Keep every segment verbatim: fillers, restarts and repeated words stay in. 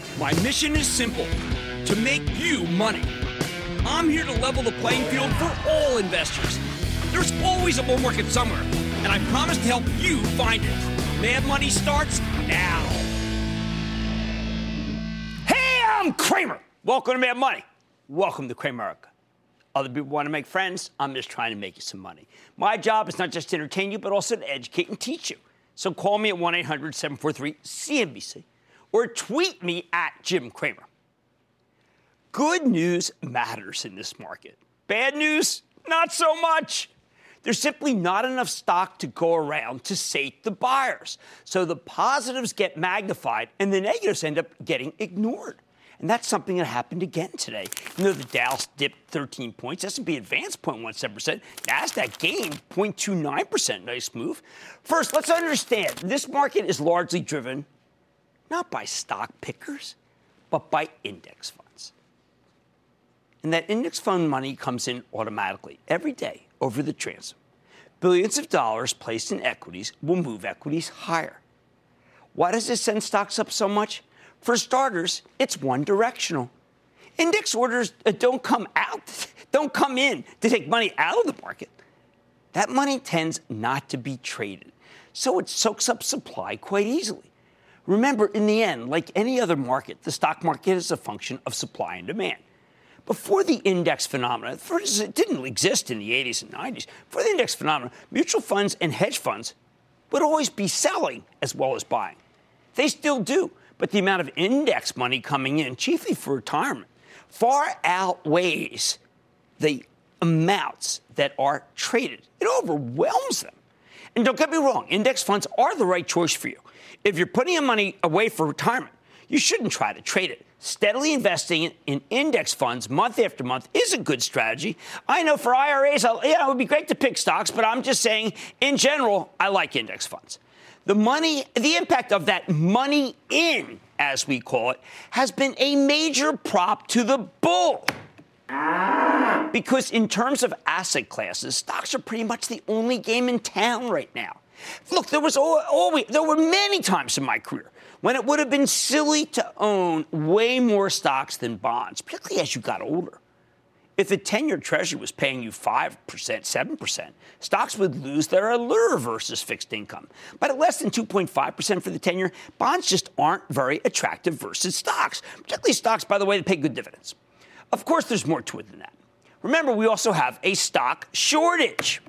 My mission is simple, to make you money. I'm here to level the playing field for all investors. There's always a bull market somewhere, and I promise to help you find it. Mad Money starts now. Hey, I'm Cramer. Welcome to Mad Money. Welcome to Cramerica. Other people want to make friends. I'm just trying to make you some money. My job is not just to entertain you, but also to educate and teach you. So call me at one eight hundred seven four three C N B C or tweet me at Jim Cramer. Good news matters in this market. Bad news, not so much. There's simply not enough stock to go around to sate the buyers. So the positives get magnified and the negatives end up getting ignored. And that's something that happened again today. You know, the Dow dipped thirteen points. S and P advanced zero point one seven percent. NASDAQ gained zero point two nine percent. Nice move. First, let's understand, this market is largely driven not by stock pickers, but by index funds. And that index fund money comes in automatically every day over the transom. Billions of dollars placed in equities will move equities higher. Why does this send stocks up so much? For starters, it's one directional. Index orders don't come out, don't come in to take money out of the market. That money tends not to be traded, so it soaks up supply quite easily. Remember, in the end, like any other market, the stock market is a function of supply and demand. Before the index phenomenon, first, it didn't exist in the eighties and nineties. Before the index phenomenon, mutual funds and hedge funds would always be selling as well as buying. They still do. But the amount of index money coming in, chiefly for retirement, far outweighs the amounts that are traded. It overwhelms them. And don't get me wrong, index funds are the right choice for you. If you're putting your money away for retirement, you shouldn't try to trade it. Steadily investing in index funds month after month is a good strategy. I know for I R As, yeah, it would be great to pick stocks, but I'm just saying, in general, I like index funds. The money, the impact of that money in, as we call it, has been a major prop to the bull. Because in terms of asset classes, stocks are pretty much the only game in town right now. Look, there was always, there were many times in my career when it would have been silly to own way more stocks than bonds, particularly as you got older. If the ten-year Treasury was paying you five percent, seven percent, stocks would lose their allure versus fixed income. But at less than two point five percent for the ten-year, bonds just aren't very attractive versus stocks, particularly stocks, by the way, that pay good dividends. Of course, there's more to it than that. Remember, we also have a stock shortage.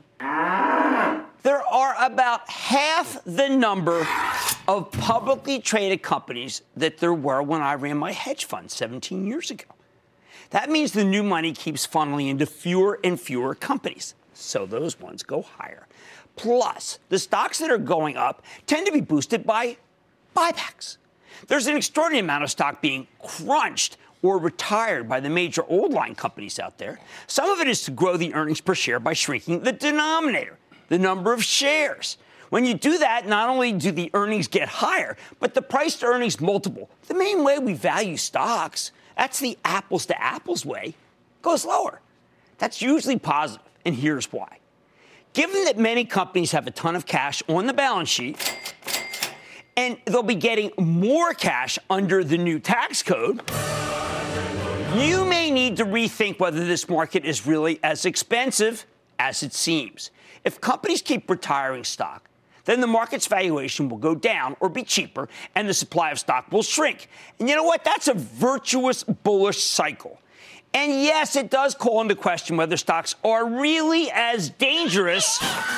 There are about half the number of publicly traded companies that there were when I ran my hedge fund seventeen years ago. That means the new money keeps funneling into fewer and fewer companies, so those ones go higher. Plus, the stocks that are going up tend to be boosted by buybacks. There's an extraordinary amount of stock being crunched or retired by the major old line companies out there. Some of it is to grow the earnings per share by shrinking the denominator, the number of shares. When you do that, not only do the earnings get higher, but the price to earnings multiple, the main way we value stocks, that's the apples to apples way, goes lower. That's usually positive, and here's why. Given that many companies have a ton of cash on the balance sheet, and they'll be getting more cash under the new tax code, you may need to rethink whether this market is really as expensive as it seems. If companies keep retiring stock, then the market's valuation will go down or be cheaper, and the supply of stock will shrink. And you know what? That's a virtuous bullish cycle. And yes, it does call into question whether stocks are really as dangerous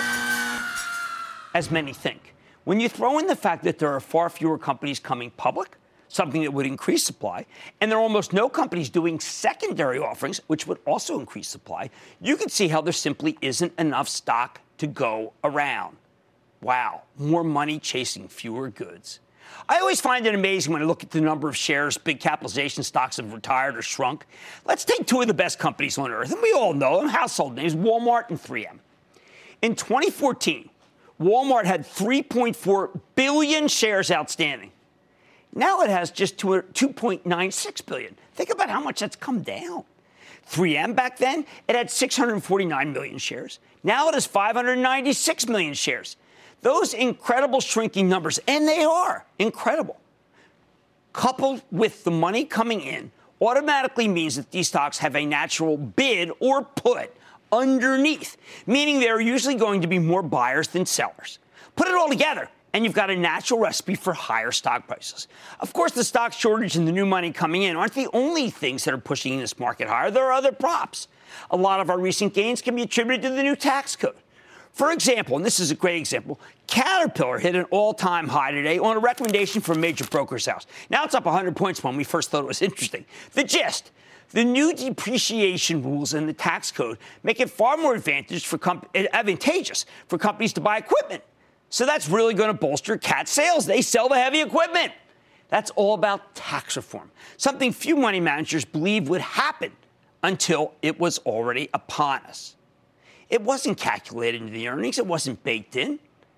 as many think. When you throw in the fact that there are far fewer companies coming public, something that would increase supply, and there are almost no companies doing secondary offerings, which would also increase supply, you can see how there simply isn't enough stock to go around. Wow, more money chasing fewer goods. I always find it amazing when I look at the number of shares big capitalization stocks have retired or shrunk. Let's take two of the best companies on earth, and we all know them, household names, Walmart and three M. In twenty fourteen, Walmart had three point four billion shares outstanding. Now it has just two point nine six billion. Think about how much that's come down. three M back then, it had six hundred forty-nine million shares. Now it has five hundred ninety-six million shares. Those incredible shrinking numbers, and they are incredible, coupled with the money coming in, automatically means that these stocks have a natural bid or put underneath, meaning there are usually going to be more buyers than sellers. Put it all together, and you've got a natural recipe for higher stock prices. Of course, the stock shortage and the new money coming in aren't the only things that are pushing this market higher. There are other props. A lot of our recent gains can be attributed to the new tax code. For example, and this is a great example, Caterpillar hit an all-time high today on a recommendation from a major broker's house. Now it's up one hundred points when we first thought it was interesting. The gist, the new depreciation rules in the tax code make it far more advantageous for, comp- advantageous for companies to buy equipment. So that's really going to bolster Cat sales. They sell the heavy equipment. That's all about tax reform, something few money managers believe would happen until it was already upon us. It wasn't calculated into the earnings. It wasn't baked in.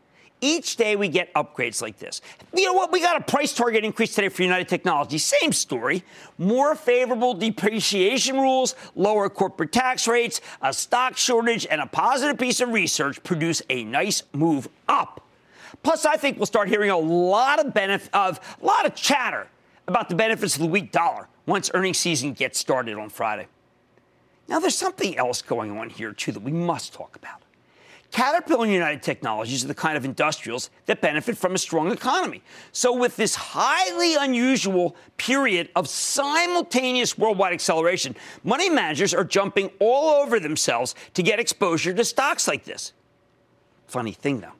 Each day we get upgrades like this. You know what? We got a price target increase today for United Technologies. Same story. More favorable depreciation rules, lower corporate tax rates, a stock shortage, and a positive piece of research produce a nice move up. Plus, I think we'll start hearing a lot of benefit of a lot of chatter about the benefits of the weak dollar once earnings season gets started on Friday. Now, there's something else going on here, too, that we must talk about. Caterpillar and United Technologies are the kind of industrials that benefit from a strong economy. So with this highly unusual period of simultaneous worldwide acceleration, money managers are jumping all over themselves to get exposure to stocks like this. Funny thing, though.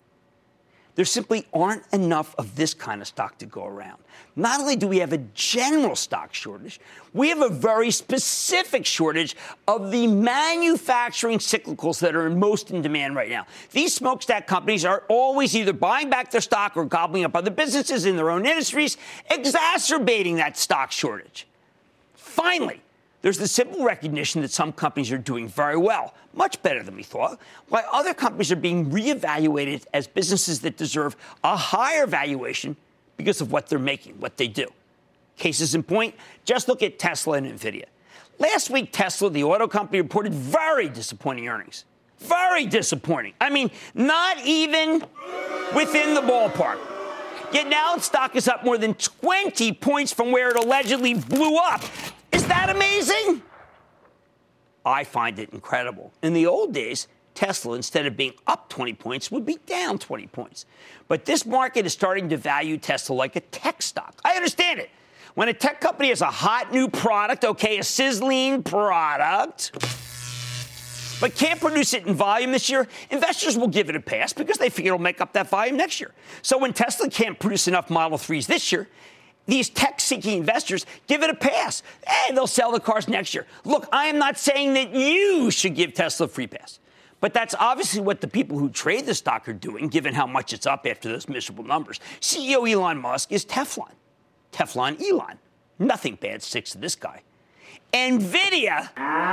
There simply aren't enough of this kind of stock to go around. Not only do we have a general stock shortage, we have a very specific shortage of the manufacturing cyclicals that are most in demand right now. These smokestack companies are always either buying back their stock or gobbling up other businesses in their own industries, exacerbating that stock shortage. Finally, there's the simple recognition that some companies are doing very well, much better than we thought, while other companies are being reevaluated as businesses that deserve a higher valuation because of what they're making, what they do. Cases in point, just look at Tesla and NVIDIA. Last week, Tesla, the auto company, reported very disappointing earnings. Very disappointing. I mean, not even within the ballpark. Yet now its stock is up more than twenty points from where it allegedly blew up. Is that amazing? I find it incredible. In the old days, Tesla, instead of being up twenty points, would be down twenty points. But this market is starting to value Tesla like a tech stock. I understand it. When a tech company has a hot new product, okay, a sizzling product, but can't produce it in volume this year, investors will give it a pass because they figure it'll make up that volume next year. So when Tesla can't produce enough Model threes this year, these tech-seeking investors give it a pass. Hey, they'll sell the cars next year. Look, I am not saying that you should give Tesla a free pass. But that's obviously what the people who trade the stock are doing, given how much it's up after those miserable numbers. C E O Elon Musk is Teflon. Teflon Elon. Nothing bad sticks to this guy. NVIDIA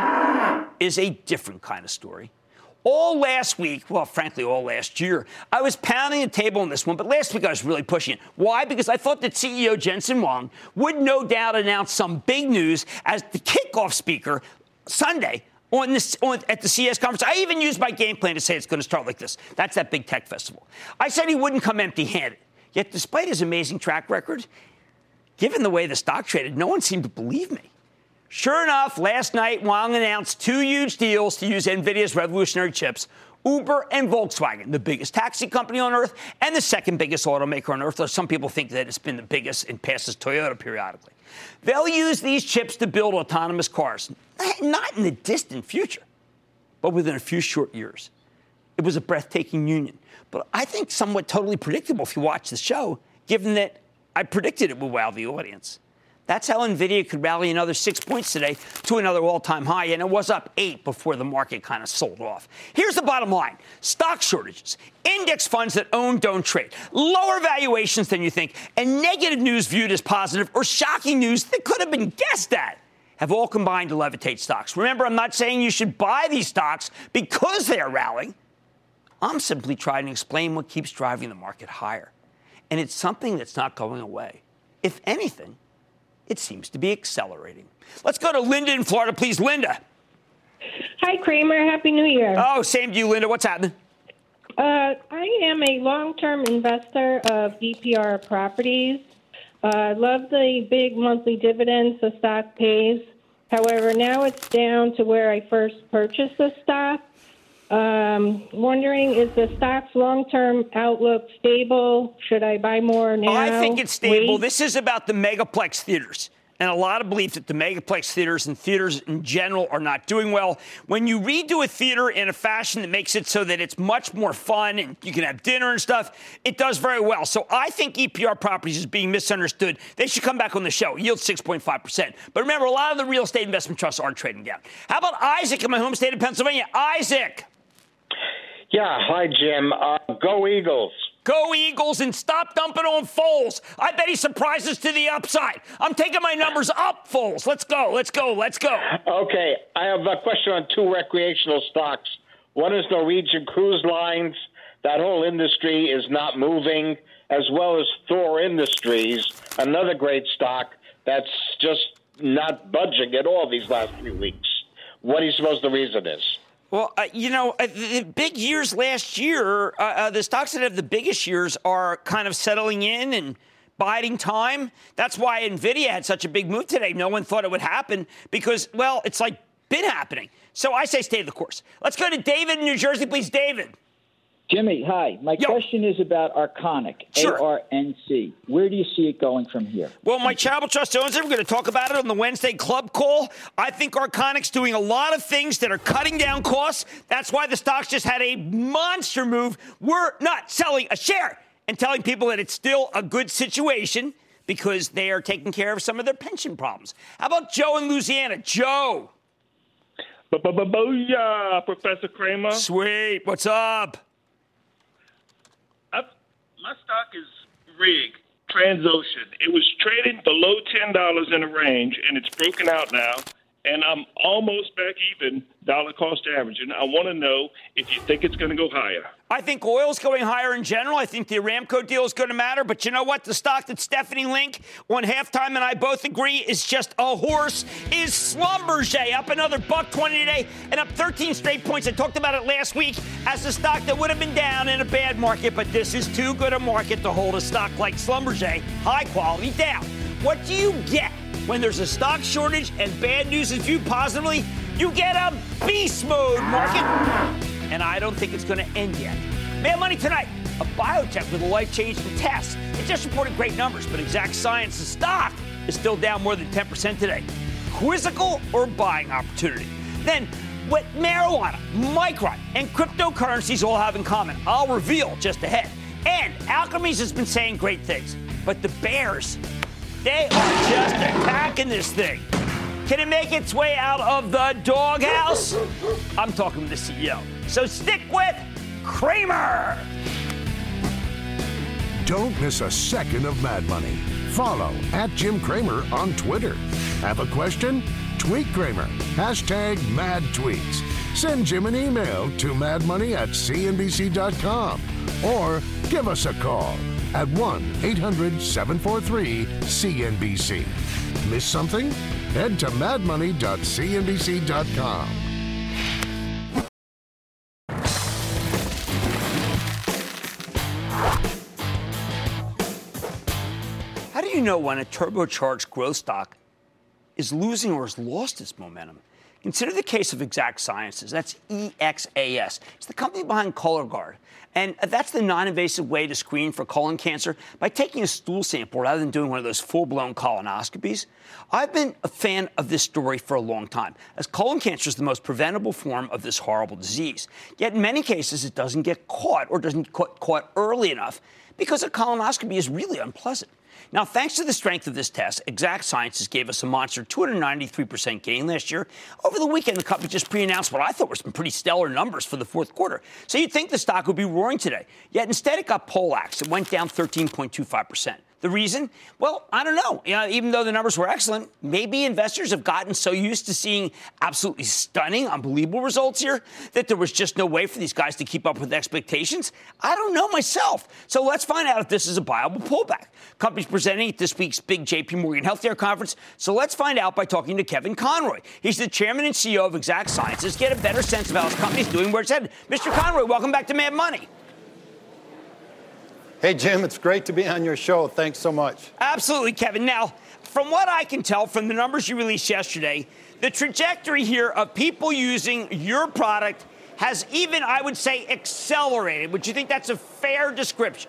is a different kind of story. All last week, well, frankly, all last year, I was pounding the table on this one, but last week I was really pushing it. Why? Because I thought that C E O Jensen Huang would no doubt announce some big news as the kickoff speaker Sunday on this, on, at the C E S conference. I even used my game plan to say it's going to start like this. That's that big tech festival. I said he wouldn't come empty-handed. Yet despite his amazing track record, given the way the stock traded, no one seemed to believe me. Sure enough, last night, Huang announced two huge deals to use NVIDIA's revolutionary chips, Uber and Volkswagen, the biggest taxi company on Earth and the second biggest automaker on Earth, though some people think that it's been the biggest and passes Toyota periodically. They'll use these chips to build autonomous cars, not in the distant future, but within a few short years. It was a breathtaking union, but I think somewhat totally predictable if you watch the show, given that I predicted it would wow the audience. That's how NVIDIA could rally another six points today to another all-time high, and it was up eight before the market kind of sold off. Here's the bottom line. Stock shortages, index funds that own don't trade, lower valuations than you think, and negative news viewed as positive or shocking news that could have been guessed at have all combined to levitate stocks. Remember, I'm not saying you should buy these stocks because they are rallying. I'm simply trying to explain what keeps driving the market higher. And it's something that's not going away. If anything, it seems to be accelerating. Let's go to Linda in Florida, please. Linda. Hi, Cramer. Happy New Year. Oh, same to you, Linda. What's happening? Uh, I am a long-term investor of D P R Properties. Uh, I love the big monthly dividends the stock pays. However, now it's down to where I first purchased the stock. Um, wondering, is the stock's long-term outlook stable? Should I buy more now? I think it's stable. Wait? This is about the megaplex theaters. And a lot of belief that the megaplex theaters and theaters in general are not doing well. When you redo a theater in a fashion that makes it so that it's much more fun and you can have dinner and stuff, it does very well. So I think E P R Properties is being misunderstood. They should come back on the show. Yield six point five percent. But remember, a lot of the real estate investment trusts are trading down. How about Isaac in my home state of Pennsylvania? Isaac. Yeah, hi, Jim. Uh, go Eagles. Go Eagles and stop dumping on Foles. I bet he surprises to the upside. I'm taking my numbers up, Foles. Let's go, let's go, let's go. Okay, I have a question on two recreational stocks. One is Norwegian Cruise Lines. That whole industry is not moving, as well as Thor Industries, another great stock that's just not budging at all these last few weeks. What do you suppose the reason is? Well, uh, you know, uh, the big years last year, uh, uh, the stocks that have the biggest years are kind of settling in and biding time. That's why NVIDIA had such a big move today. No one thought it would happen because, well, it's like been happening. So I say stay the course. Let's go to David in New Jersey, please. David. Jimmy, hi. My Yo. question is about Arconic, Sure. A R N C. Where do you see it going from here? Well, my charitable trust owns it. We're going to talk about it on the Wednesday club call. I think Arconic's doing a lot of things that are cutting down costs. That's why the stocks just had a monster move. We're not selling a share and telling people that it's still a good situation because they are taking care of some of their pension problems. How about Joe in Louisiana? Joe. Booyah, Professor Kramer. Sweet. What's up? I've, my stock is rigged, Transocean. It was trading below ten dollars in a range, and it's broken out now, and I'm almost back even dollar cost averaging. I want to know if you think it's going to go higher. I think oil's going higher in general. I think the Aramco deal is going to matter. But you know what? The stock that Stephanie Link on halftime and I both agree is just a horse is Schlumberger, up another buck twenty today and up thirteen straight points. I talked about it last week as a stock that would have been down in a bad market, but this is too good a market to hold a stock like Schlumberger, high quality, down. What do you get when there's a stock shortage and bad news is viewed positively? You get a beast mode market. And I don't think it's going to end yet. Mad Money tonight, a biotech with a life-changing test. It just reported great numbers, but Exact Sciences stock is still down more than ten percent today. Quizzical or buying opportunity? Then, what marijuana, Micron, and cryptocurrencies all have in common? I'll reveal just ahead. And Alchemies has been saying great things, but the bears, they are just attacking this thing. Can it make its way out of the doghouse? I'm talking to the C E O. So stick with Kramer. Don't miss a second of Mad Money. Follow at Jim Kramer on Twitter. Have a question? Tweet Kramer. Hashtag Mad Tweets. Send Jim an email to madmoney at c n b c dot com or give us a call at one eight hundred seven four three C N B C. Miss something? Head to mad money dot c n b c dot com. How do you know when a turbocharged growth stock is losing or has lost its momentum? Consider the case of Exact Sciences. That's E X A S. It's the company behind Cologuard. And that's the non-invasive way to screen for colon cancer by taking a stool sample rather than doing one of those full-blown colonoscopies. I've been a fan of this story for a long time, as colon cancer is the most preventable form of this horrible disease. Yet in many cases, it doesn't get caught or doesn't get caught, caught early enough because a colonoscopy is really unpleasant. Now, thanks to the strength of this test, Exact Sciences gave us a monster two hundred ninety-three percent gain last year. Over the weekend, the company just pre-announced what I thought were some pretty stellar numbers for the fourth quarter. So you'd think the stock would be roaring today. Yet instead, it got poleaxed. It went down thirteen point two five percent. The reason? Well, I don't know. You know, even though the numbers were excellent, maybe investors have gotten so used to seeing absolutely stunning, unbelievable results here that there was just no way for these guys to keep up with expectations. I don't know myself. So let's find out if this is a viable pullback. Company's presenting at this week's big J P Morgan Healthcare Conference. So let's find out by talking to Kevin Conroy. He's the chairman and C E O of Exact Sciences. Get a better sense of how his company's doing, where it's headed. Mister Conroy, welcome back to Mad Money. Hey, Jim, it's great to be on your show. Thanks so much. Absolutely, Kevin. Now, from what I can tell from the numbers you released yesterday, the trajectory here of people using your product has even, I would say, accelerated. Would you think that's a fair description?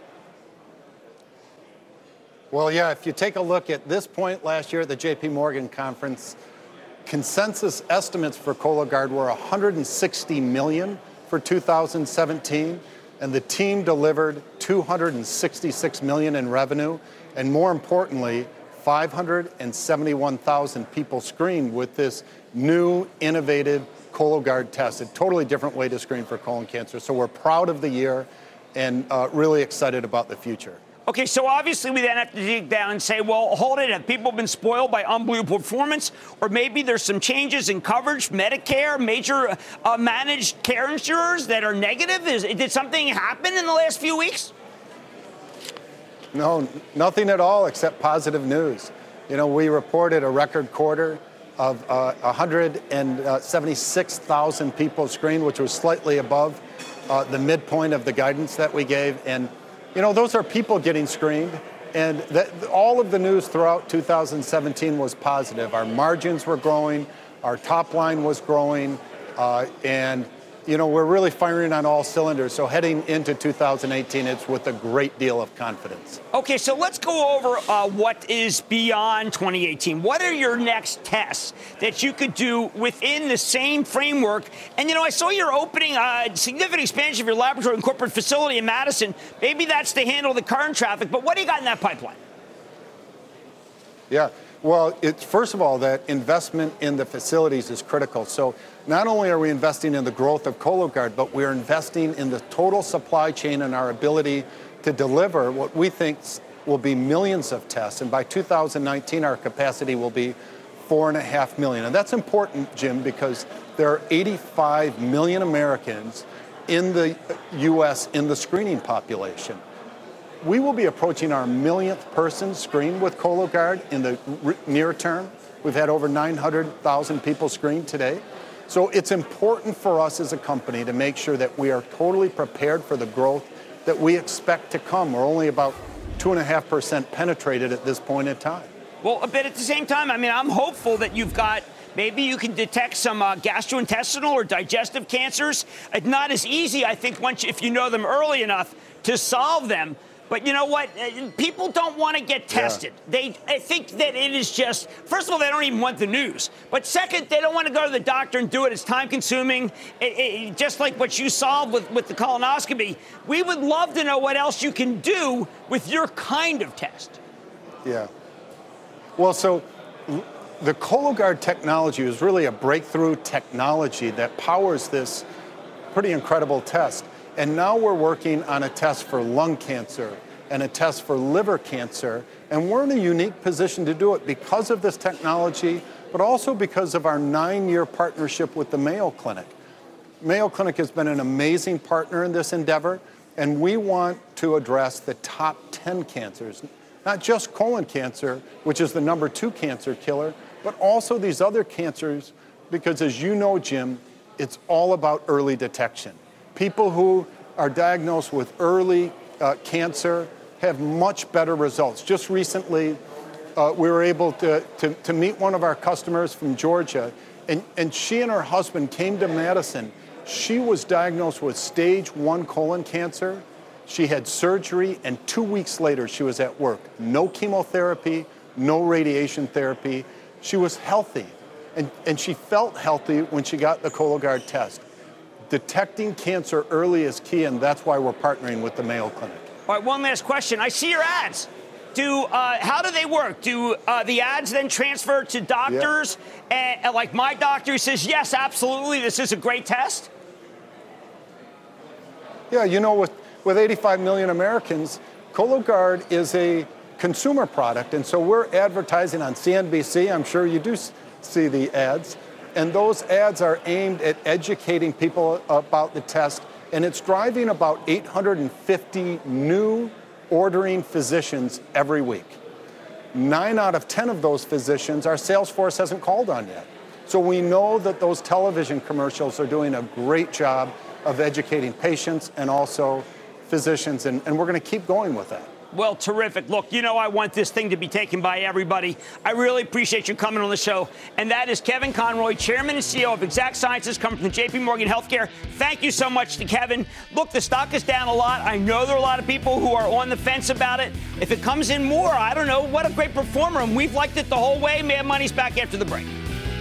Well, yeah, if you take a look at this point last year at the J P Morgan conference, consensus estimates for Cologuard were one hundred sixty million for two thousand seventeen, and the team delivered two hundred sixty-six million in revenue, and more importantly, five hundred seventy-one thousand people screened with this new, innovative Cologuard test, a totally different way to screen for colon cancer. So we're proud of the year and uh, really excited about the future. Okay, so obviously we then have to dig down and say, well, hold it. Have people been spoiled by unbelievable performance? Or maybe there's some changes in coverage, Medicare, major uh, managed care insurers that are negative? Is, did something happen in the last few weeks? No, nothing at all except positive news. You know, we reported a record quarter of uh, one hundred seventy-six thousand people screened, which was slightly above uh, the midpoint of the guidance that we gave. And, you know, those are people getting screened. And that, all of the news throughout two thousand seventeen was positive. Our margins were growing, our top line was growing, uh, and, you know, we're really firing on all cylinders. So heading into two thousand eighteen, it's with a great deal of confidence. Okay, so let's go over uh, what is beyond twenty eighteen. What are your next tests that you could do within the same framework? And, you know, I saw you're opening a significant expansion of your laboratory and corporate facility in Madison. Maybe that's to handle the current traffic, but what do you got in that pipeline? Yeah. Well, it's, first of all, that investment in the facilities is critical. So not only are we investing in the growth of Cologuard, but we're investing in the total supply chain and our ability to deliver what we think will be millions of tests. And by two thousand nineteen, our capacity will be four and a half million. And that's important, Jim, because there are eighty-five million Americans in the U S in the screening population. We will be approaching our millionth person screened with Cologuard in the r- near term. We've had over nine hundred thousand people screened today. So it's important for us as a company to make sure that we are totally prepared for the growth that we expect to come. We're only about two point five percent penetrated at this point in time. Well, but at the same time, I mean, I'm hopeful that you've got, maybe you can detect some uh, gastrointestinal or digestive cancers. It's not as easy, I think, once if you know them early enough to solve them. But you know what? People don't want to get tested. Yeah. They I think that it is just, first of all, they don't even want the news. But second, they don't want to go to the doctor and do it. It's time consuming. It, it, just like what you solved with, with the colonoscopy. We would love to know what else you can do with your kind of test. Yeah. Well, so the Cologuard technology is really a breakthrough technology that powers this pretty incredible test. And now we're working on a test for lung cancer and a test for liver cancer. And we're in a unique position to do it because of this technology, but also because of our nine-year partnership with the Mayo Clinic. Mayo Clinic has been an amazing partner in this endeavor, and we want to address the top ten cancers, not just colon cancer, which is the number two cancer killer, but also these other cancers, because as you know, Jim, it's all about early detection. People who are diagnosed with early uh, cancer have much better results. Just recently, uh, we were able to, to, to meet one of our customers from Georgia, and, and she and her husband came to Madison. She was diagnosed with stage one colon cancer. She had surgery, and two weeks later, she was at work. No chemotherapy, no radiation therapy. She was healthy, and, and she felt healthy when she got the Cologuard test. Detecting cancer early is key, and that's why we're partnering with the Mayo Clinic. All right, one last question. I see your ads. Do uh, how do they work? Do uh, the ads then transfer to doctors? Yeah. And, like my doctor says, yes, absolutely, this is a great test? Yeah, you know, with, with eighty-five million Americans, Cologuard is a consumer product, and so we're advertising on C N B C. I'm sure you do see the ads. And those ads are aimed at educating people about the test, and it's driving about eight hundred fifty new ordering physicians every week. Nine out of ten of those physicians our sales force hasn't called on yet. So we know that those television commercials are doing a great job of educating patients and also physicians, and, and we're going to keep going with that. Well, terrific. Look, you know I want this thing to be taken by everybody. I really appreciate you coming on the show. And that is Kevin Conroy, Chairman and C E O of Exact Sciences, coming from J P Morgan Healthcare. Thank you so much to Kevin. Look, the stock is down a lot. I know there are a lot of people who are on the fence about it. If it comes in more, I don't know. What a great performer. And we've liked it the whole way. Mad Money's back after the break.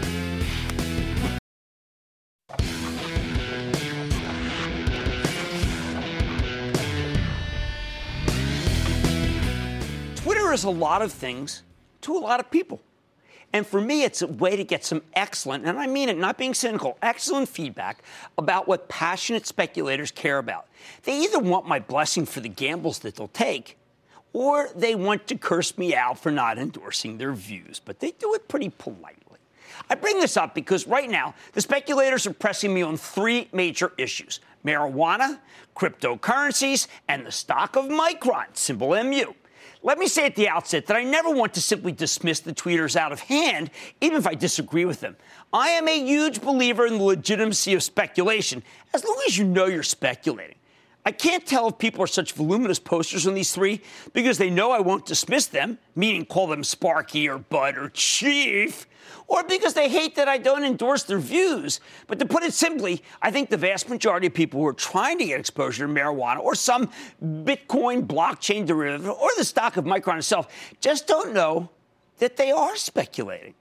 Twitter is a lot of things to a lot of people. And for me, it's a way to get some excellent, and I mean it, not being cynical, excellent feedback about what passionate speculators care about. They either want my blessing for the gambles that they'll take, or they want to curse me out for not endorsing their views. But they do it pretty politely. I bring this up because right now, the speculators are pressing me on three major issues: marijuana, cryptocurrencies, and the stock of Micron, symbol M U. Let me say at the outset that I never want to simply dismiss the tweeters out of hand, even if I disagree with them. I am a huge believer in the legitimacy of speculation, as long as you know you're speculating. I can't tell if people are such voluminous posters on these three because they know I won't dismiss them, meaning call them Sparky or Bud or Chief, or because they hate that I don't endorse their views. But to put it simply, I think the vast majority of people who are trying to get exposure to marijuana or some Bitcoin blockchain derivative or the stock of Micron itself just don't know that they are speculating.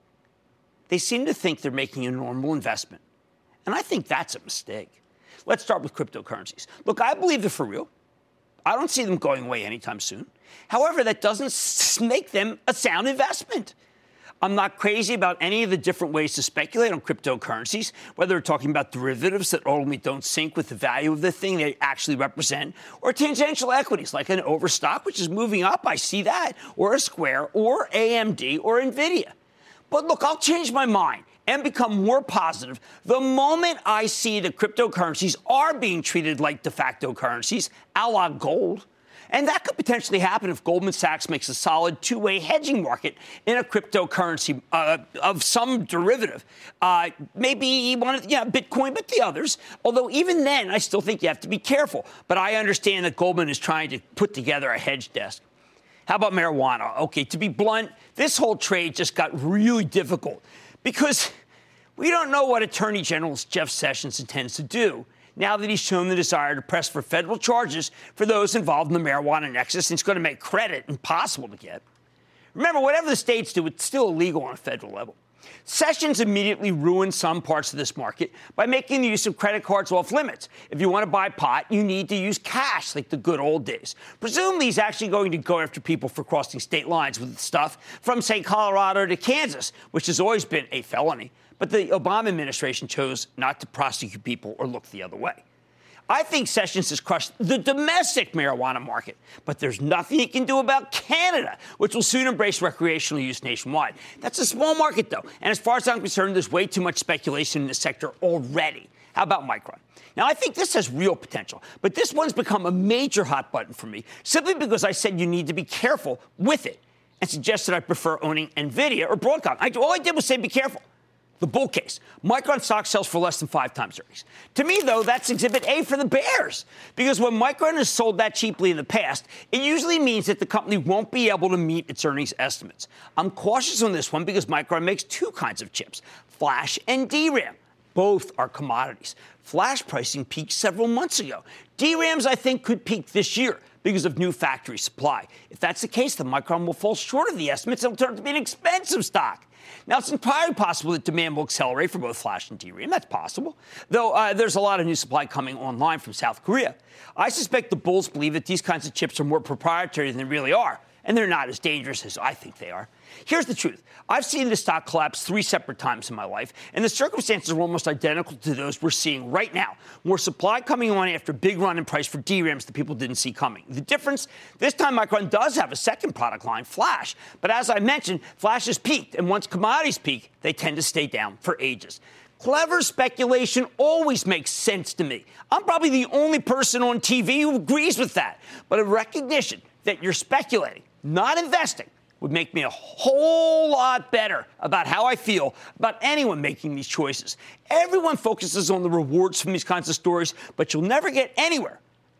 They seem to think they're making a normal investment. And I think that's a mistake. Let's start with cryptocurrencies. Look, I believe they're for real. I don't see them going away anytime soon. However, that doesn't make them a sound investment. I'm not crazy about any of the different ways to speculate on cryptocurrencies, whether we're talking about derivatives that ultimately don't sync with the value of the thing they actually represent, or tangential equities like an Overstock, which is moving up, I see that, or a Square, or A M D, or NVIDIA. But look, I'll change my mind and become more positive the moment I see that cryptocurrencies are being treated like de facto currencies, a la gold. And that could potentially happen if Goldman Sachs makes a solid two-way hedging market in a cryptocurrency uh, of some derivative. Uh, maybe one of, yeah, Bitcoin, but the others. Although even then, I still think you have to be careful. But I understand that Goldman is trying to put together a hedge desk. How about marijuana? Okay, to be blunt, this whole trade just got really difficult because we don't know what Attorney General Jeff Sessions intends to do now that he's shown the desire to press for federal charges for those involved in the marijuana nexus, and it's going to make credit impossible to get. Remember, whatever the states do, it's still illegal on a federal level. Sessions immediately ruined some parts of this market by making the use of credit cards off limits. If you want to buy pot, you need to use cash like the good old days. Presumably, he's actually going to go after people for crossing state lines with stuff from, say, Colorado to Kansas, which has always been a felony. But the Obama administration chose not to prosecute people or look the other way. I think Sessions has crushed the domestic marijuana market, but there's nothing he can do about Canada, which will soon embrace recreational use nationwide. That's a small market, though, and as far as I'm concerned, there's way too much speculation in this sector already. How about Micron? Now, I think this has real potential, but this one's become a major hot button for me simply because I said you need to be careful with it and suggested I prefer owning NVIDIA or Broadcom. I, all I did was say be careful. The bull case. Micron stock sells for less than five times earnings. To me, though, that's exhibit A for the bears. Because when Micron is sold that cheaply in the past, it usually means that the company won't be able to meet its earnings estimates. I'm cautious on this one because Micron makes two kinds of chips, flash and D RAM. Both are commodities. Flash pricing peaked several months ago. D RAMs, I think, could peak this year because of new factory supply. If that's the case, then Micron will fall short of the estimates. It'll turn out to be an expensive stock. Now, it's entirely possible that demand will accelerate for both flash and D RAM. That's possible, though uh, there's a lot of new supply coming online from South Korea. I suspect the bulls believe that these kinds of chips are more proprietary than they really are, and they're not as dangerous as I think they are. Here's the truth. I've seen this stock collapse three separate times in my life, and the circumstances are almost identical to those we're seeing right now. More supply coming on after a big run in price for D RAMs that people didn't see coming. The difference, this time Micron does have a second product line, Flash. But as I mentioned, Flash has peaked, and once commodities peak, they tend to stay down for ages. Clever speculation always makes sense to me. I'm probably the only person on T V who agrees with that. But a recognition that you're speculating, not investing, would make me a whole lot better about how I feel about anyone making these choices. Everyone focuses on the rewards from these kinds of stories, but you'll never get anywhere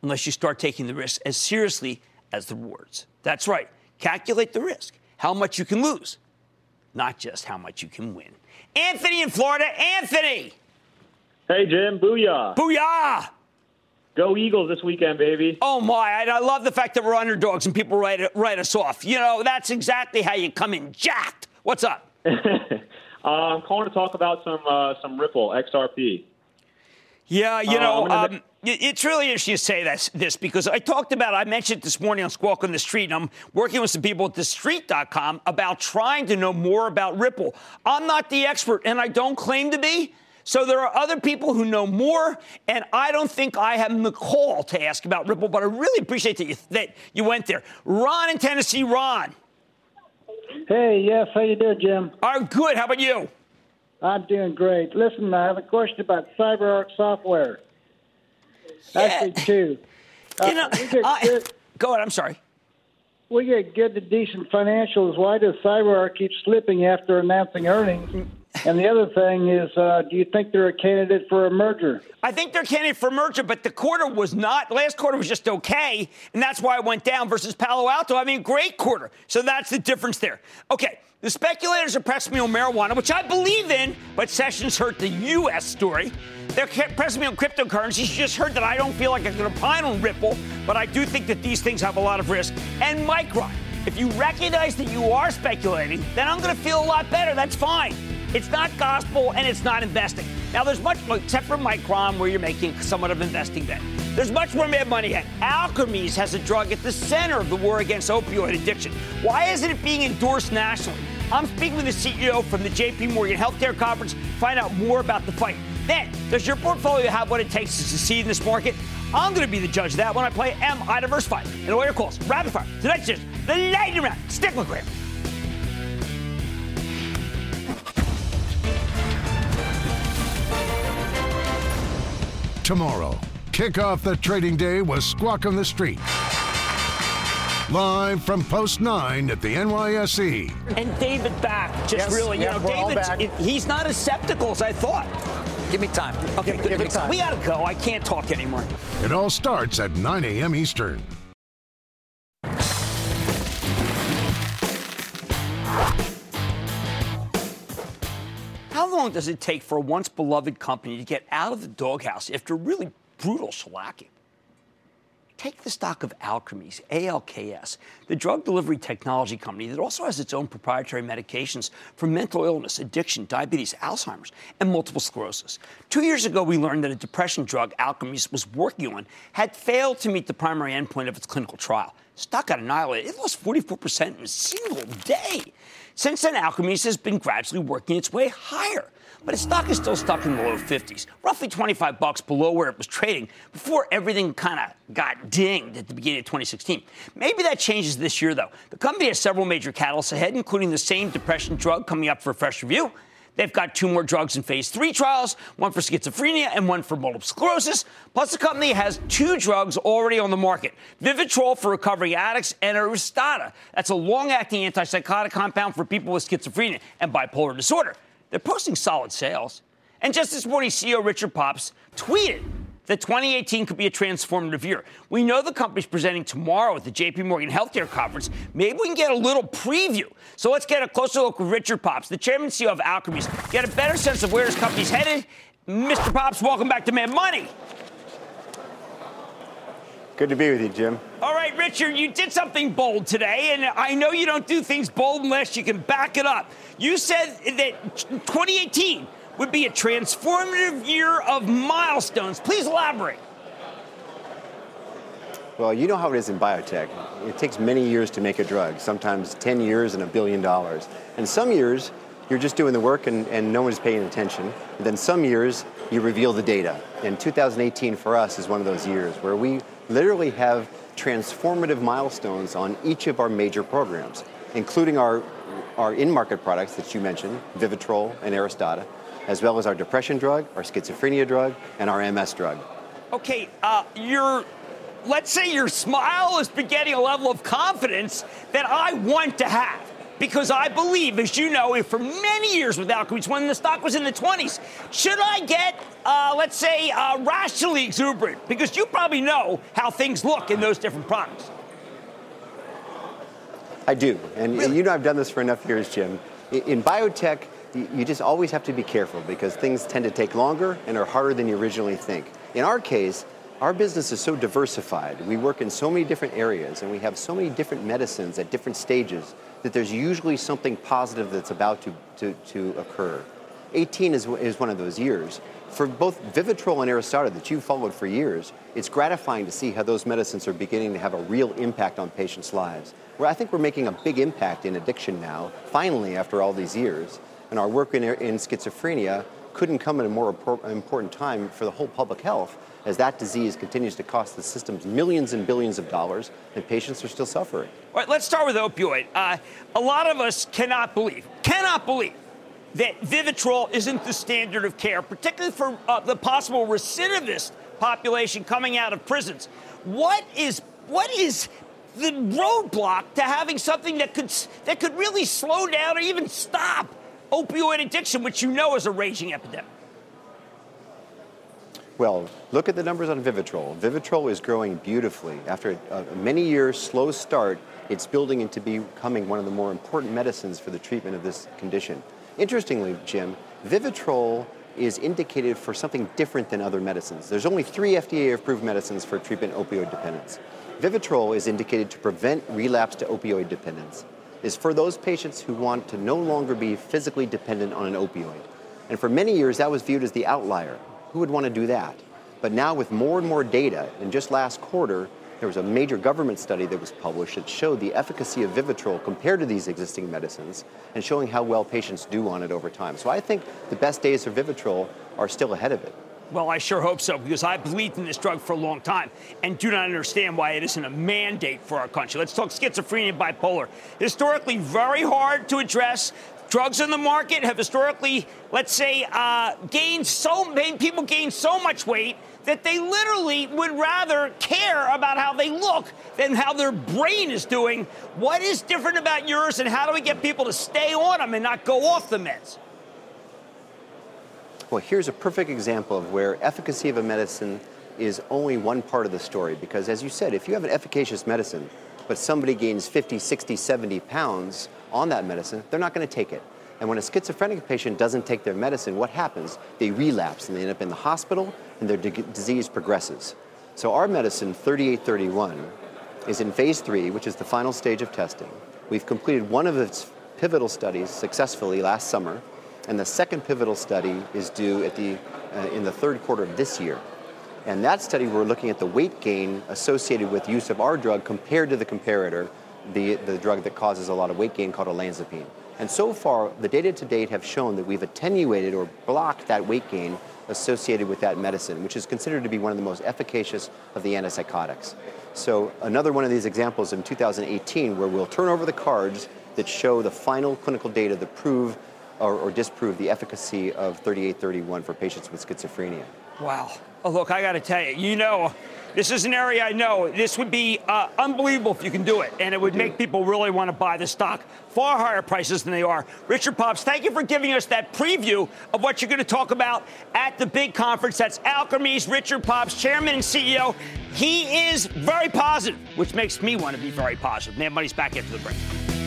unless you start taking the risk as seriously as the rewards. That's right. Calculate the risk, how much you can lose, not just how much you can win. Anthony in Florida. Anthony! Hey, Jim. Booyah. Booyah! Go Eagles this weekend, baby. Oh, my. I, I love the fact that we're underdogs and people write, write us off. You know, that's exactly how you come in jacked. What's up? uh, I'm calling to talk about some uh, some Ripple, X R P. Yeah, you Uh, know, I'm gonna um, it's really interesting to say this, this because I talked about, I mentioned this morning on Squawk on the Street, and I'm working with some people at the street dot com about trying to know more about Ripple. I'm not the expert, and I don't claim to be. So there are other people who know more, and I don't think I have the call to ask about Ripple, but I really appreciate that you, that you went there. Ron in Tennessee. Ron. Hey, yes, how you doing, Jim? I'm good. How about you? I'm doing great. Listen, I have a question about CyberArk software. Actually, two. Uh, You know, we get I, good, go ahead. I'm sorry. we get good to decent financials. Why does CyberArk keep slipping after announcing earnings? And the other thing is, uh, do you think they're a candidate for a merger? I think they're candidate for merger, but the quarter was not. Last quarter was just okay, and that's why it went down versus Palo Alto. I mean, great quarter. So that's the difference there. Okay, the speculators are pressing me on marijuana, which I believe in, but Sessions hurt the U S story. They're pressing me on cryptocurrencies. You just heard that I don't feel like I can opine on Ripple, but I do think that these things have a lot of risk. And Micron, if you recognize that you are speculating, then I'm going to feel a lot better. That's fine. It's not gospel, and it's not investing. Now, there's much, except for Micron, where you're making somewhat of an investing bet. There's much more mad money ahead. Alkermes has a drug at the center of the war against opioid addiction. Why isn't it being endorsed nationally? I'm speaking with the C E O from the J P Morgan Healthcare Conference. Find out more about the fight. Then, does your portfolio have what it takes to succeed in this market? I'm going to be the judge of that when I play Am I Diversified? And all your calls, rapid fire. Tonight's just the lightning round. Stick with Graham. Tomorrow, kick off the trading day with Squawk on the Street. Live from Post nine at the N Y S E. And David back, just Yes, really, you yeah, know, we're all David's, back. it- he's not as skeptical as I thought. Give me time. Okay, give, good. give me time. We gotta go. I can't talk anymore. It all starts at nine a.m. Eastern. How long does it take for a once beloved company to get out of the doghouse after really brutal shellacking? Take the stock of Alkermes, A L K S, the drug delivery technology company that also has its own proprietary medications for mental illness, addiction, diabetes, Alzheimer's, and multiple sclerosis. Two years ago, we learned that a depression drug Alkermes was working on had failed to meet the primary endpoint of its clinical trial. Stock got annihilated. It lost forty-four percent in a single day. Since then, Alkermes has been gradually working its way higher. But its stock is still stuck in the low fifties, roughly twenty-five bucks below where it was trading before everything kind of got dinged at the beginning of twenty sixteen. Maybe that changes this year, though. The company has several major catalysts ahead, including the same depression drug coming up for a fresh review. They've got two more drugs in phase three trials, one for schizophrenia and one for multiple sclerosis. Plus, the company has two drugs already on the market, Vivitrol for recovering addicts and Aristada. That's a long-acting antipsychotic compound for people with schizophrenia and bipolar disorder. They're posting solid sales. And just this morning, C E O Richard Pops tweeted that twenty eighteen could be a transformative year. We know the company's presenting tomorrow at the J P Morgan Healthcare Conference. Maybe we can get a little preview. So let's get a closer look with Richard Pops, the chairman and C E O of Alkermes, get a better sense of where his company's headed. Mister Pops, welcome back to Mad Money. Good to be with you, Jim. All right, Richard, you did something bold today, and I know you don't do things bold unless you can back it up. You said that twenty eighteen would be a transformative year of milestones. Please elaborate. Well, you know how it is in biotech. It takes many years to make a drug, sometimes ten years and a billion dollars. And some years, you're just doing the work and, and no one's paying attention. And then some years, you reveal the data. And two thousand eighteen for us is one of those years where we literally have transformative milestones on each of our major programs, including our, our in-market products that you mentioned, Vivitrol and Aristada, as well as our depression drug, our schizophrenia drug, and our M S drug. Okay, uh, your, let's say your smile is begetting a level of confidence that I want to have. because I believe, as you know, for many years with Alkermes, when the stock was in the twenties, should I get, uh, let's say, uh, rationally exuberant? Because you probably know how things look in those different products. I do. And really? You know I've done this for enough years, Jim. In, in biotech, you, you just always have to be careful because things tend to take longer and are harder than you originally think. In our case, our business is so diversified. We work in so many different areas and we have so many different medicines at different stages that there's usually something positive that's about to, to, to occur. eighteen is, is one of those years. For both Vivitrol and Aristada that you've followed for years, it's gratifying to see how those medicines are beginning to have a real impact on patients' lives. Where I think we're making a big impact in addiction now, finally, after all these years. And our work in, in schizophrenia couldn't come at a more important time for the whole public health, as that disease continues to cost the systems millions and billions of dollars, and patients are still suffering. All right, let's start with opioid. Uh, a lot of us cannot believe, cannot believe that Vivitrol isn't the standard of care, particularly for uh, the possible recidivist population coming out of prisons. What is what is the roadblock to having something that could that could really slow down or even stop opioid addiction, which you know is a raging epidemic? Well, look at the numbers on Vivitrol. Vivitrol is growing beautifully. After a, a many years slow start, it's building into becoming one of the more important medicines for the treatment of this condition. Interestingly, Jim, Vivitrol is indicated for something different than other medicines. There's only three F D A-approved medicines for treatment opioid dependence. Vivitrol is indicated to prevent relapse to opioid dependence. It's for those patients who want to no longer be physically dependent on an opioid. And for many years, that was viewed as the outlier. Who would want to do that? But now with more and more data, and just last quarter, there was a major government study that was published that showed the efficacy of Vivitrol compared to these existing medicines and showing how well patients do on it over time. So I think the best days for Vivitrol are still ahead of it. Well, I sure hope so, because I believed in this drug for a long time and do not understand why it isn't a mandate for our country. Let's talk schizophrenia and bipolar. Historically, very hard to address. Drugs in the market have historically, let's say, uh, gained so many people gain so much weight that they literally would rather care about how they look than how their brain is doing. What is different about yours, and how do we get people to stay on them and not go off the meds? Well, here's a perfect example of where efficacy of a medicine is only one part of the story. Because as you said, if you have an efficacious medicine, but somebody gains fifty, sixty, seventy pounds on that medicine, they're not going to take it. And when a schizophrenic patient doesn't take their medicine, what happens? They relapse and they end up in the hospital and their d- disease progresses. So our medicine, thirty-eight thirty-one, is in phase three, which is the final stage of testing. We've completed one of its pivotal studies successfully last summer, and the second pivotal study is due at the, uh, in the third quarter of this year. And that study, we're looking at the weight gain associated with use of our drug compared to the comparator, the, the drug that causes a lot of weight gain called olanzapine. And so far, the data to date have shown that we've attenuated or blocked that weight gain associated with that medicine, which is considered to be one of the most efficacious of the antipsychotics. So another one of these examples in two thousand eighteen, where we'll turn over the cards that show the final clinical data that prove or, or disprove the efficacy of thirty-eight thirty-one for patients with schizophrenia. Wow. Oh, look, I got to tell you, you know, this is an area I know. This would be uh, unbelievable if you can do it, and it would make people really want to buy the stock. Far higher prices than they are. Richard Pops, thank you for giving us that preview of what you're going to talk about at the big conference. That's Alkermes, Richard Pops, Chairman and C E O. He is very positive, which makes me want to be very positive. Mad Money's back after the break.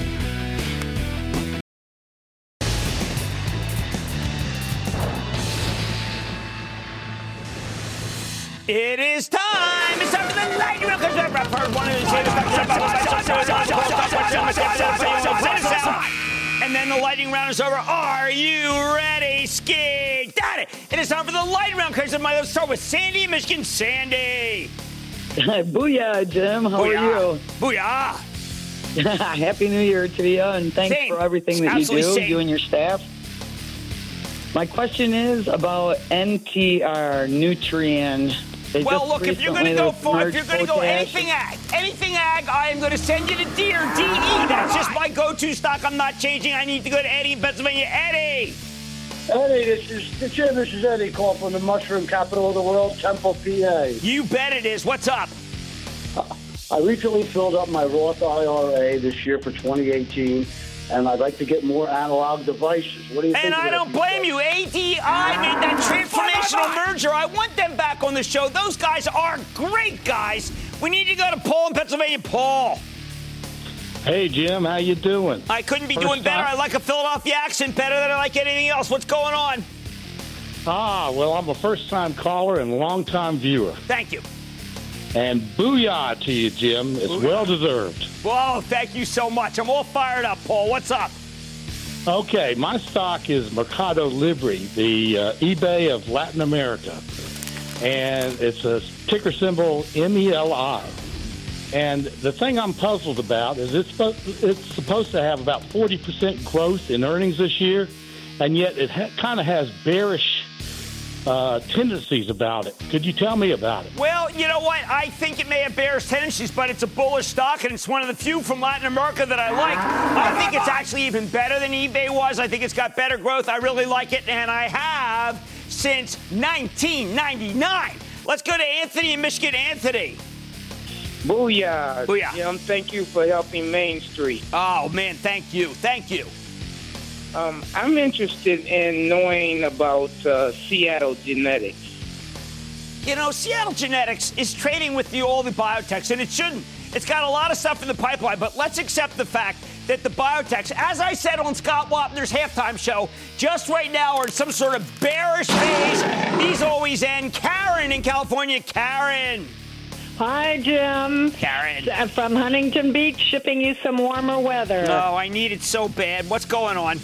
It is time. It's time for the lightning round. I've heard one of these. And then the lightning round is over. Are you ready, Ski? Got it. It is time for the lightning round. Let's start with Sandy in Michigan. Sandy. Booyah, Jim. How Booyah. are you? Booyah. Happy New Year to you, and thanks Same. for everything that Absolutely you do, same. you and your staff. My question is about N T R, Nutrien. They Well, just look, if you're going to recently go for, if you're going to go potash. anything ag, anything ag, I am going to send you to D or D E. That's just my go-to stock. I'm not changing. I need to go to Eddie in Pennsylvania. Eddie. Eddie, this is Jim. This is Eddie calling from the mushroom capital of the world, Temple, P A. You bet it is. What's up? I recently filled up my Roth I R A this year for twenty eighteen. and I'd like to get more analog devices. What do you think? And I don't blame you. A D I made that transformational merger. I want them back on the show. Those guys are great guys. We need to go to Paul in Pennsylvania. Paul. Hey, Jim, how you doing? I couldn't be First doing better. time. I like a Philadelphia accent better than I like anything else. What's going on? Ah, well, I'm a first-time caller and long-time viewer. Thank you. And booyah to you, Jim. It's Booyah. well-deserved. Whoa, thank you so much. I'm all fired up, Paul. What's up? Okay, my stock is Mercado Libre, the uh, eBay of Latin America. And it's a ticker symbol M E L I. And the thing I'm puzzled about is it's supposed, it's supposed to have about forty percent growth in earnings this year, and yet it ha- kind of has bearish uh, tendencies about it. Could you tell me about it? Well, you know what? I think it may have bearish tendencies, but it's a bullish stock, and it's one of the few from Latin America that I like. I think it's actually even better than eBay was. I think it's got better growth. I really like it, and I have since nineteen ninety-nine. Let's go to Anthony in Michigan. Anthony. Booyah. Booyah. Jim, thank you for helping Main Street. Oh, man, thank you. Thank you. Um, I'm interested in knowing about uh, Seattle Genetics. You know, Seattle Genetics is trading with the, all the biotechs, and it shouldn't. It's got a lot of stuff in the pipeline, but let's accept the fact that the biotechs, as I said on Scott Wapner's halftime show, just right now are in some sort of bearish phase. These always end. Karen in California. Karen. Hi, Jim. Karen. From Huntington Beach, shipping you some warmer weather. Oh, I need it so bad. What's going on?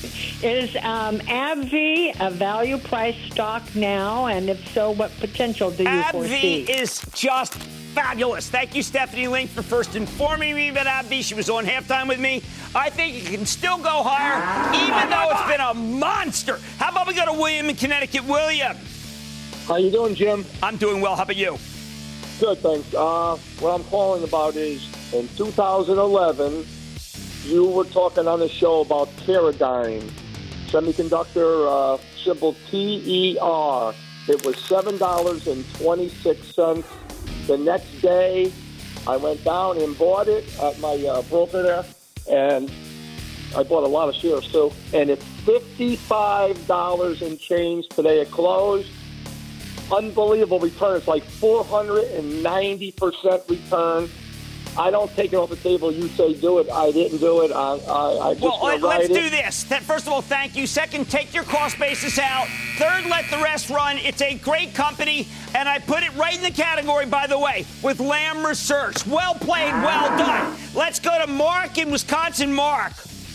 Is um, AbbVie a value price stock now? And if so, what potential do you foresee? AbbVie is just fabulous. Thank you, Stephanie Link, for first informing me about AbbVie. She was on halftime with me. I think it can still go higher, even though it's been a monster. How about we go to William in Connecticut? William. How you doing, Jim? I'm doing well. How about you? Good, thanks. Uh, what I'm calling about is in two thousand eleven, you were talking on the show about Teradyne, semiconductor, uh, symbol T E R. It was seven dollars and twenty-six cents. The next day, I went down and bought it at my uh, broker there, and I bought a lot of shares too. And it's fifty-five dollars and change today at close. Unbelievable return. It's like four hundred ninety percent return. I don't take it off the table. You say do it. I didn't do it. I, I, I just well, let, let's it. do this. First of all, thank you. Second, take your cost basis out. Third, let the rest run. It's a great company, and I put it right in the category, by the way, with Lamb Research. Well played, well done. Let's go to Mark in Wisconsin. Mark.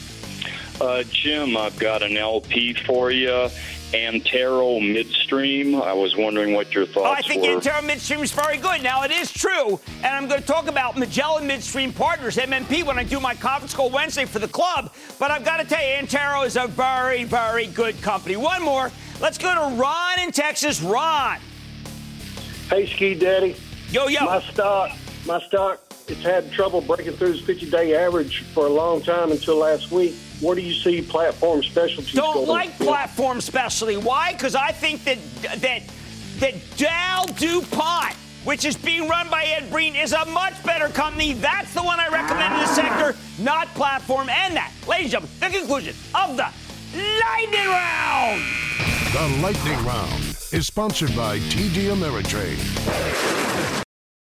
Uh, Jim, I've got an L P for you. Antero Midstream. I was wondering what your thoughts were. Oh, I think were. Antero Midstream is very good. Now, it is true, and I'm going to talk about Magellan Midstream Partners, M M P, when I do my conference call Wednesday for the club. But I've got to tell you, Antero is a very, very good company. One more. Let's go to Ron in Texas. Ron. Hey, Ski Daddy. Yo, yo. My stock, my stock, it's had trouble breaking through its fifty-day average for a long time until last week. Where do you see Platform Specialties Don't going? like Platform Specialty. Why? Because I think that that that Dow DuPont, which is being run by Ed Breen, is a much better company. That's the one I recommend in the sector, not Platform. And that, ladies and gentlemen, the conclusion of the Lightning Round. The Lightning Round is sponsored by T D Ameritrade.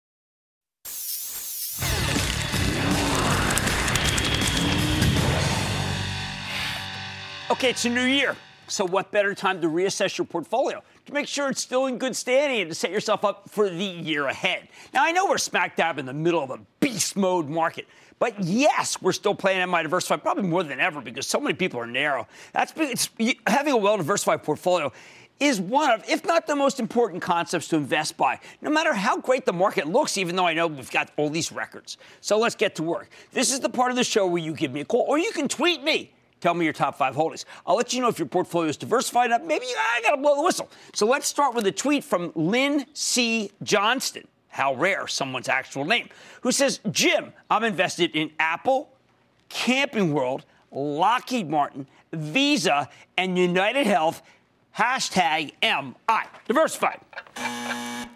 Okay, it's a new year. So what better time to reassess your portfolio to make sure it's still in good standing and to set yourself up for the year ahead. Now, I know we're smack dab in the middle of a beast mode market, but yes, we're still playing at my diversified, probably more than ever because so many people are narrow. That's it's, having a well-diversified portfolio is one of, if not the most important concepts to invest by, no matter how great the market looks, even though I know we've got all these records. So let's get to work. This is the part of the show where you give me a call, or you can tweet me. Tell me your top five holdings. I'll let you know if your portfolio is diversified enough. Maybe I got to blow the whistle. So let's start with a tweet from Lynn C. Johnston. How rare, someone's actual name. Who says, Jim, I'm invested in Apple, Camping World, Lockheed Martin, Visa, and United Health. Hashtag M I. Diversified.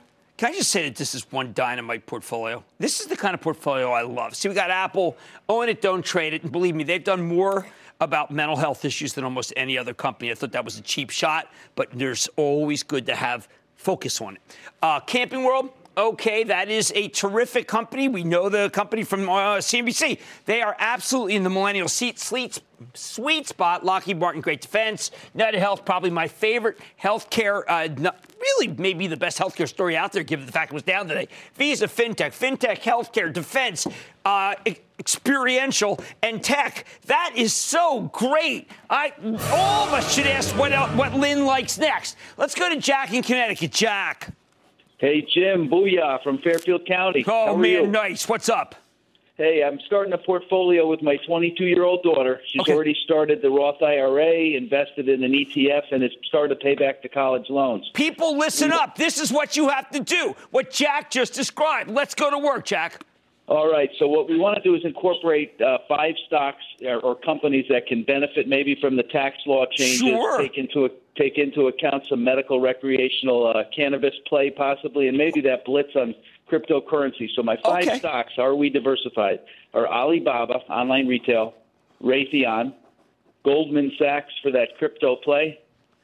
Can I just say that this is one dynamite portfolio? This is the kind of portfolio I love. See, we got Apple, own it, don't trade it. And believe me, they've done more about mental health issues than almost any other company. I thought that was a cheap shot, but there's always good to have focus on it. Uh, Camping World. Okay, that is a terrific company. We know the company from uh, C N B C. They are absolutely in the millennial seat, sleet, sweet spot. Lockheed Martin, great defense. United Health, probably my favorite healthcare, uh, not, really maybe the best healthcare story out there, given the fact it was down today. Visa, fintech, fintech, healthcare, defense, uh, experiential, and tech. That is so great. I all of us should ask what what Lynn likes next. Let's go to Jack in Connecticut. Jack. Hey, Jim, booyah from Fairfield County. Oh, How are man, you? nice. What's up? Hey, I'm starting a portfolio with my twenty-two-year-old daughter. She's Okay. already started the Roth I R A, invested in an E T F, and has started to pay back the college loans. People, listen up. This is what you have to do, what Jack just described. Let's go to work, Jack. All right, so what we want to do is incorporate uh, five stocks or, or companies that can benefit maybe from the tax law changes, Sure. take into take into account some medical recreational uh, cannabis play possibly, and maybe that blitz on cryptocurrency. So my five Okay. stocks, are we diversified, are Alibaba, online retail, Raytheon, Goldman Sachs for that crypto play,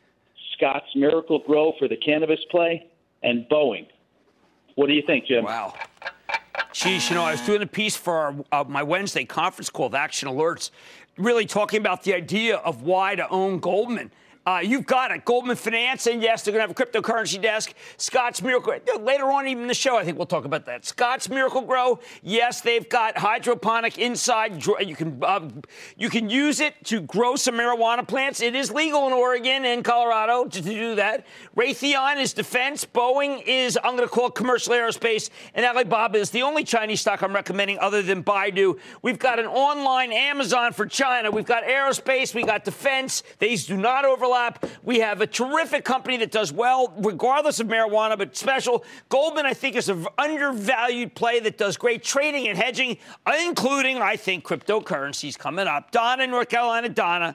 Scott's Miracle Grow for the cannabis play, and Boeing. What do you think, Jim? Wow. Geez, you know, I was doing a piece for our, uh, my Wednesday conference call of Action Alerts, really talking about the idea of why to own Goldman. Uh, you've got it. Goldman Finance, and yes, they're going to have a cryptocurrency desk. Scott's Miracle. Later on, even in the show, I think we'll talk about that. Scott's Miracle Grow. Yes, they've got hydroponic inside. You can uh, you can use it to grow some marijuana plants. It is legal in Oregon and Colorado to, to do that. Raytheon is defense. Boeing is, I'm going to call it commercial aerospace. And Alibaba is the only Chinese stock I'm recommending other than Baidu. We've got an online Amazon for China. We've got aerospace. We got defense. These do not overlap. We have a terrific company that does well, regardless of marijuana, but special. Goldman, I think, is an undervalued play that does great trading and hedging, including, I think, cryptocurrencies coming up. Donna in North Carolina. Donna.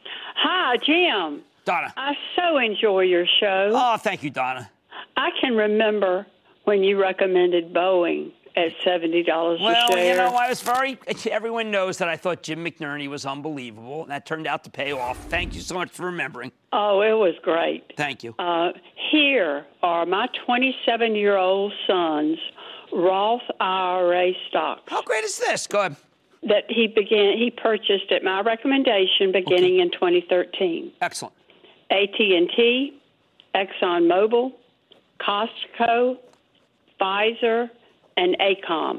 Hi, Jim. Donna. I so enjoy your show. Oh, thank you, Donna. I can remember when you recommended Boeing at seventy dollars Well, a share. you know, I was very, everyone knows that I thought Jim McNerney was unbelievable, and that turned out to pay off. Thank you so much for remembering. Oh, it was great. Thank you. Uh, here are my twenty-seven-year-old son's Roth I R A stocks. How great is this? Go ahead. That he began, he purchased at my recommendation beginning in twenty thirteen. Excellent. A T and T, ExxonMobil, Costco, Pfizer, and ACOM.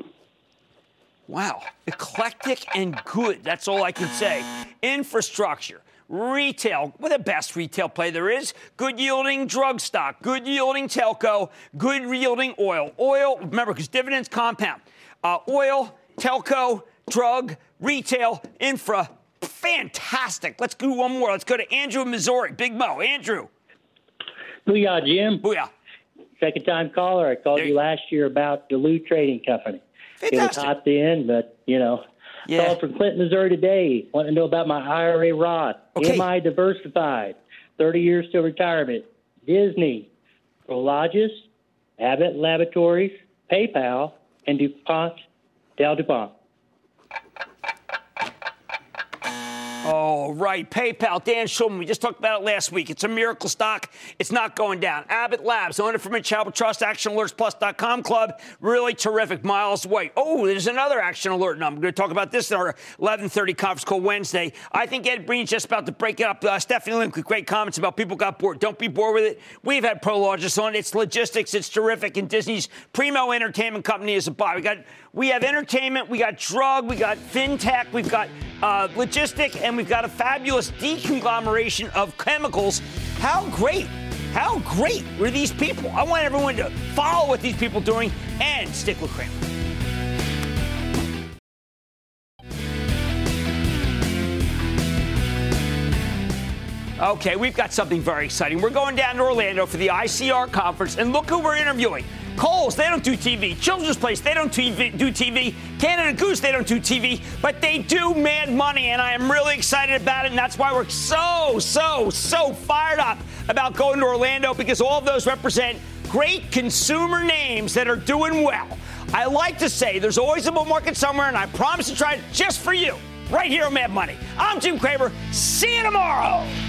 Wow. Eclectic and good. That's all I can say. Infrastructure, retail, well, the best retail play there is. Good yielding drug stock, good yielding telco, good yielding oil. Oil, remember, because dividends compound. Uh, oil, telco, drug, retail, infra. Fantastic. Let's do one more. Let's go to Andrew in Missouri. Big Mo. Andrew. Booyah, Jim. Booyah. Second time caller. I called you last year about Duluth Trading Company. Fantastic. It was hot then, but, you know. Yeah. Called from Clinton, Missouri today. Want to know about my I R A Roth. Okay. Am I diversified? thirty years till retirement. Disney, Prologis, Abbott Laboratories, PayPal, and DuPont, Dow DuPont. Oh, right. PayPal, Dan Schulman. We just talked about it last week. It's a miracle stock. It's not going down. Abbott Labs, own it from a Chapel Trust, action alerts plus dot com club. Really terrific. Miles White. Oh, there's another action alert. Now, I'm going to talk about this in our eleven thirty conference call Wednesday. I think Ed Breen's just about to break it up. Uh, Stephanie Lim with great comments about people got bored. Don't be bored with it. We've had Prologis on. It's logistics. It's terrific. And Disney's Primo Entertainment Company is a buy. We got we have entertainment. We got drug. We got fintech. We've got uh, logistic. And we've got a fabulous deconglomeration of chemicals. How great, how great were these people? I want everyone to follow what these people are doing and stick with Cramer. Okay, we've got something very exciting. We're going down to Orlando for the I C R conference, and look who we're interviewing. Kohl's, they don't do T V. Children's Place, they don't T V, do T V. Canada Goose, they don't do T V, but they do Mad Money, and I am really excited about it, and that's why we're so, so, so fired up about going to Orlando, because all of those represent great consumer names that are doing well. I like to say there's always a bull market somewhere, and I promise to try it just for you, right here on Mad Money. I'm Jim Cramer. See you tomorrow.